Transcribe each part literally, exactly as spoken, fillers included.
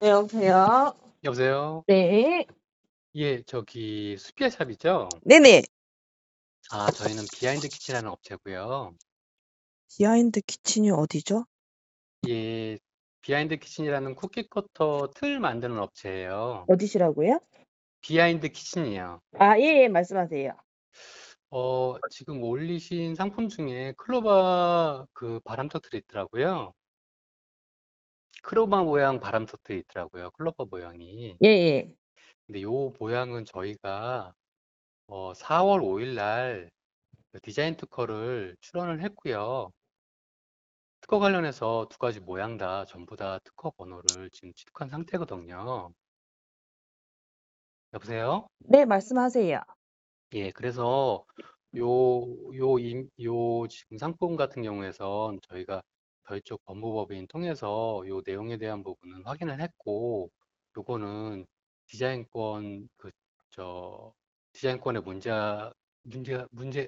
네, 여보세요? 여보세요? 네. 예, 저기 수피아 샵이죠? 네네. 아, 저희는 비하인드 키친이라는 업체고요. 비하인드 키친이 어디죠? 예, 비하인드 키친이라는 쿠키 커터 틀 만드는 업체예요. 어디시라고요? 비하인드 키친이요. 아, 예, 예, 말씀하세요. 어, 지금 올리신 상품 중에 클로바 그 바람 터틀이 있더라고요. 클로바 모양 바람 터틀이 있더라고요. 클로바 모양이. 예, 예. 근데 요 모양은 저희가 어, 사월 오일 날 디자인 특허를 출원을 했고요. 특허 관련해서 두 가지 모양 다 전부 다 특허 번호를 지금 취득한 상태거든요. 여보세요? 네, 말씀하세요. 예, 그래서 요, 요, 임- 요 지금 상품 같은 경우에선 저희가 저희 쪽 법무법인 통해서 요 내용에 대한 부분은 확인을 했고, 요거는 디자인권, 그, 저, 디자인권에 문제, 문제, 문제,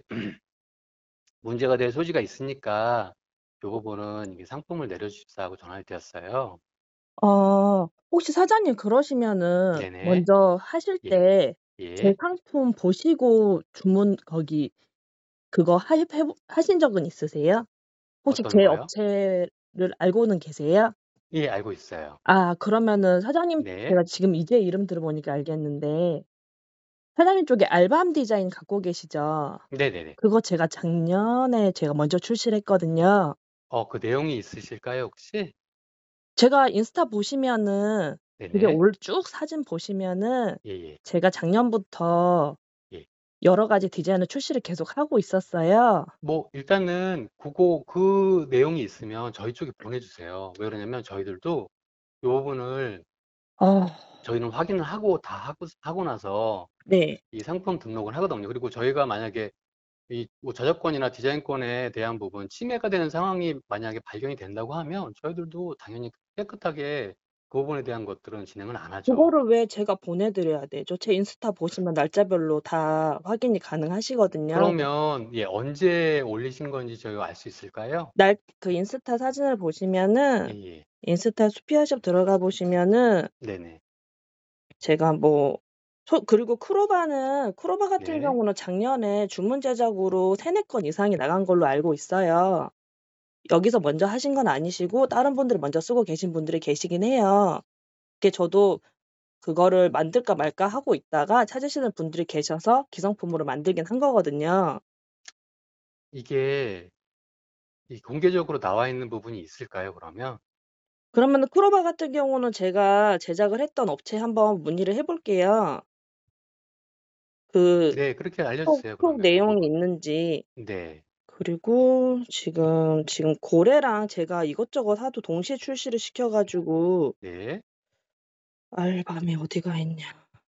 문제가 될 소지가 있으니까 요 부분은 이게 상품을 내려주십사 하고 전화를 드렸어요. 어, 혹시 사장님 그러시면은 네네. 먼저 하실 예, 때 제 예. 상품 보시고 주문 거기 그거 하, 해, 하신 적은 있으세요? 혹시 어떤 제 거요? 업체를 알고는 계세요? 예, 알고 있어요. 아, 그러면은 사장님 네. 제가 지금 이제 이름 들어보니까 알겠는데 사장님 쪽에 알밤 디자인 갖고 계시죠? 네네네. 그거 제가 작년에 제가 먼저 출시를 했거든요. 어, 그 내용이 있으실까요, 혹시? 제가 인스타 보시면은 되게 네네. 올 쭉 사진 보시면은 예, 예, 제가 작년부터 예. 여러 가지 디자인을 출시를 계속 하고 있었어요. 뭐, 일단은, 그거, 그 내용이 있으면 저희 쪽에 보내주세요. 왜 그러냐면, 저희들도 이 부분을 아, 저희는 확인을 하고 다 하고, 하고 나서 네. 이 상품 등록을 하거든요. 그리고 저희가 만약에 이 뭐 저작권이나 디자인권에 대한 부분 침해가 되는 상황이 만약에 발견이 된다고 하면 저희들도 당연히 깨끗하게 그 부분에 대한 것들은 진행을 안 하죠. 그거를 왜 제가 보내드려야 되죠? 제 인스타 보시면 날짜별로 다 확인이 가능하시거든요. 그러면 예, 언제 올리신 건지 저희가 알 수 있을까요? 날, 그 인스타 사진을 예, 보시면은 예. 인스타 수피아샵 들어가 보시면은 네네. 제가 뭐 소 그리고 크로바는 크로바 같은 네. 경우는 작년에 주문 제작으로 세네 건 이상이 나간 걸로 알고 있어요. 여기서 먼저 하신 건 아니시고 다른 분들이 먼저 쓰고 계신 분들이 계시긴 해요. 그게 저도 그거를 만들까 말까 하고 있다가 찾으시는 분들이 계셔서 기성품으로 만들긴 한 거거든요. 이게 이 공개적으로 나와 있는 부분이 있을까요, 그러면? 그러면은 크로바 같은 경우는 제가 제작을 했던 업체에 한번 문의를 해 볼게요. 그 네, 그렇게 톡 알려주세요, 톡 그러면 그 내용이 부분. 있는지. 네. 그리고 지금 지금 고래랑 제가 이것저것 하도 동시에 출시를 시켜 가지고 네. 알밤이 어디가 있냐.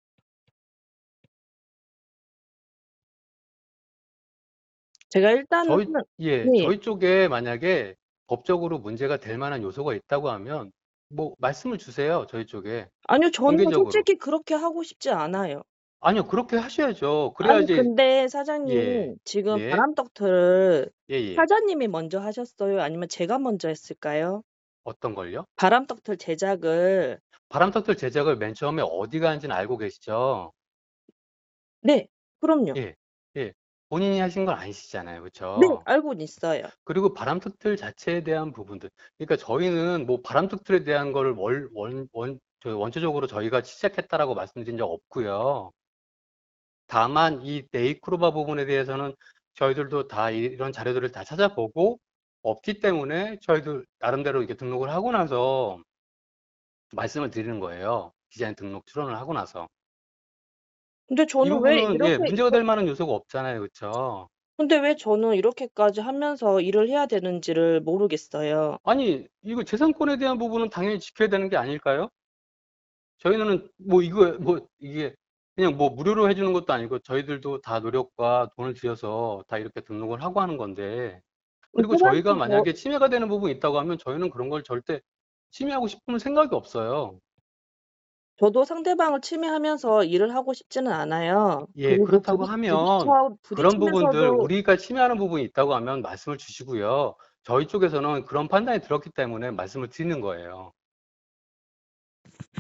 제가 일단은 저희, 예, 네. 저희 쪽에 만약에 법적으로 문제가 될 만한 요소가 있다고 하면 뭐 말씀을 주세요, 저희 쪽에. 아니요. 저는 공개적으로. 솔직히 그렇게 하고 싶지 않아요. 아니요, 그렇게 하셔야죠. 아니 그래야지, 근데 예, 사장님 지금 네, 바람떡틀을 예, 예. 사장님이 먼저 하셨어요? 아니면 제가 먼저 했을까요? 어떤 걸요? 바람떡틀 제작을 바람터틀 제작을 맨 처음에 어디 가는지는 알고 계시죠? 네. 그럼요. 예, 예. 본인이 하신 건 아니시잖아요. 네. 그쵸? 알고는 있어요. 그리고 바람터틀 자체에 대한 부분들. 그러니까 저희는 뭐 바람터틀에 대한 거를 월, 원, 원, 저 원초적으로 저희가 시작했다라고 말씀드린 적 없고요. 다만 이 네이크로바 부분에 대해서는 저희들도 다 이- 이런 자료들을 다 찾아보고 없기 때문에 저희들 나름대로 이렇게 등록을 하고 나서 말씀을 드리는 거예요. 디자인 등록 출원을 하고 나서. 근데 이 저는 왜 부분은 예, 이렇게 문제가 될 만한 요소가 없잖아요. 그쵸? 근데 왜 저는 이렇게까지 하면서 일을 해야 되는지를 모르겠어요. 아니, 이거 재산권에 대한 부분은 당연히 지켜야 되는 게 아닐까요? 저희는 뭐 이거 뭐 이게 그냥 뭐 무료로 해주는 것도 아니고 저희들도 다 노력과 돈을 들여서 다 이렇게 등록을 하고 하는 건데 그 그리고 사장님 저희가 저 만약에 침해가 되는 부분이 있다고 하면 저희는 그런 걸 절대 침해하고 싶은 생각이 없어요. 저도 상대방을 침해하면서 일을 하고 싶지는 않아요. 예, 그리고 그렇다고 부딪 하면 부딪혀 그런 부분들 부딪히면서도 우리가 침해하는 부분이 있다고 하면 말씀을 주시고요. 저희 쪽에서는 그런 판단이 들었기 때문에 말씀을 드리는 거예요.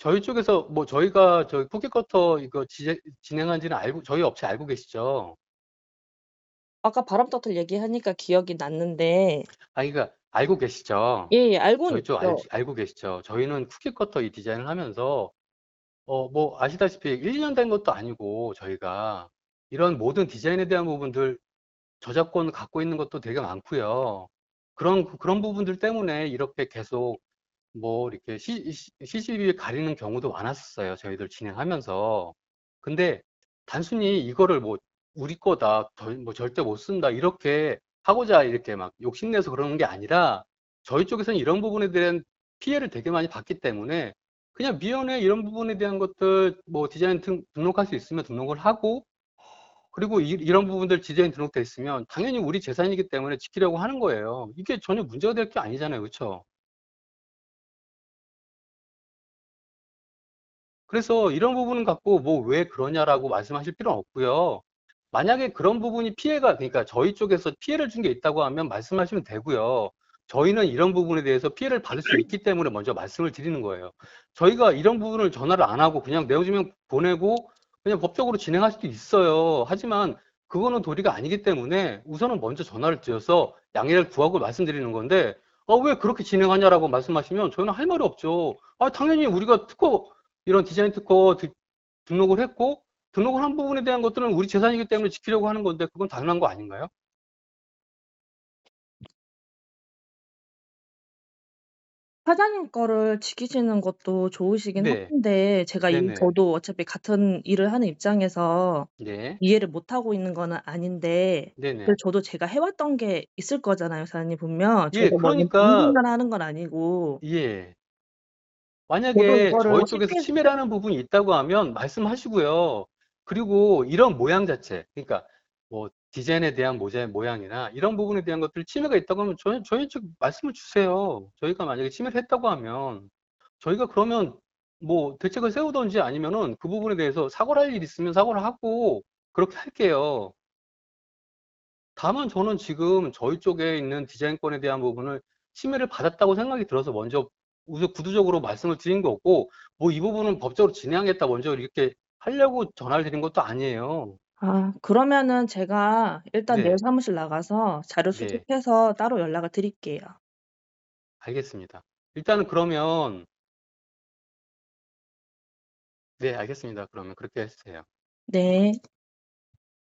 저희 쪽에서 뭐 저희가 저희 쿠키커터 이거 지, 진행한지는 알고 저희 업체 알고 계시죠? 아까 바람터틀 얘기하니까 기억이 났는데 아, 그러니까 알고 계시죠? 예예. 알고는 저희 쪽 알, 있죠. 알고 계시죠? 저희는 쿠키커터 이 디자인을 하면서 어, 뭐 아시다시피 일 년 된 것도 아니고 저희가 이런 모든 디자인에 대한 부분들 저작권 갖고 있는 것도 되게 많고요. 그런 그런 부분들 때문에 이렇게 계속 뭐 이렇게 시, 씨씨티비 가리는 경우도 많았었어요. 저희들 진행하면서. 근데 단순히 이거를 뭐 우리 거다, 절, 뭐 절대 못 쓴다 이렇게 하고자 이렇게 막 욕심내서 그러는 게 아니라 저희 쪽에서는 이런 부분에 대한 피해를 되게 많이 봤기 때문에 그냥 미연에 이런 부분에 대한 것들 뭐 디자인 등, 등록할 수 있으면 등록을 하고 그리고 이, 런 부분들 디자인 등록돼 있으면 당연히 우리 재산이기 때문에 지키려고 하는 거예요. 이게 전혀 문제가 될 게 아니잖아요. 그렇죠? 그래서 이런 부분은 갖고 뭐 왜 그러냐라고 말씀하실 필요는 없고요. 만약에 그런 부분이 피해가, 그러니까 저희 쪽에서 피해를 준 게 있다고 하면 말씀하시면 되고요. 저희는 이런 부분에 대해서 피해를 받을 수 있기 때문에 먼저 말씀을 드리는 거예요. 저희가 이런 부분을 전화를 안 하고 그냥 내용증명 보내고 그냥 법적으로 진행할 수도 있어요. 하지만 그거는 도리가 아니기 때문에 우선은 먼저 전화를 드려서 양해를 구하고 말씀드리는 건데, 어, 왜 그렇게 진행하냐라고 말씀하시면 저희는 할 말이 없죠. 아, 당연히 우리가 특허 이런 디자인 특허 드- 등록을 했고 등록을 한 부분에 대한 것들은 우리 재산이기 때문에 지키려고 하는 건데 그건 당연한 거 아닌가요? 사장님 거를 지키시는 것도 좋으시긴 네, 한데 제가 이 네네, 저도 어차피 같은 일을 하는 입장에서 네, 이해를 못 하고 있는 거는 아닌데 네네. 그 저도 제가 해 왔던 게 있을 거잖아요, 사장님 분명. 예, 저도 뭐 그러니까 당분간 하는 건 아니고. 예, 저도 만약에 이거를 저희 쪽에서 쉽게 침해라는 부분이 있다고 하면 말씀하시고요. 그리고 이런 모양 자체, 그러니까 뭐 디자인에 대한 모자, 모양이나 이런 부분에 대한 것들 침해가 있다고 하면 저희, 저희 쪽 말씀을 주세요. 저희가 만약에 침해를 했다고 하면 저희가 그러면 뭐 대책을 세우든지 아니면은 그 부분에 대해서 사과를 할 일 있으면 사과를 하고 그렇게 할게요. 다만 저는 지금 저희 쪽에 있는 디자인권에 대한 부분을 침해를 받았다고 생각이 들어서 먼저 우선 구두적으로 말씀을 드린 거고, 뭐 이 부분은 법적으로 진행하겠다 먼저 이렇게 하려고 전화를 드린 것도 아니에요. 아 그러면은 제가 일단 내일 네, 사무실 나가서 자료 네, 수집해서 따로 연락을 드릴게요. 알겠습니다. 일단은 그러면, 네, 알겠습니다. 그러면 그렇게 해주세요. 네.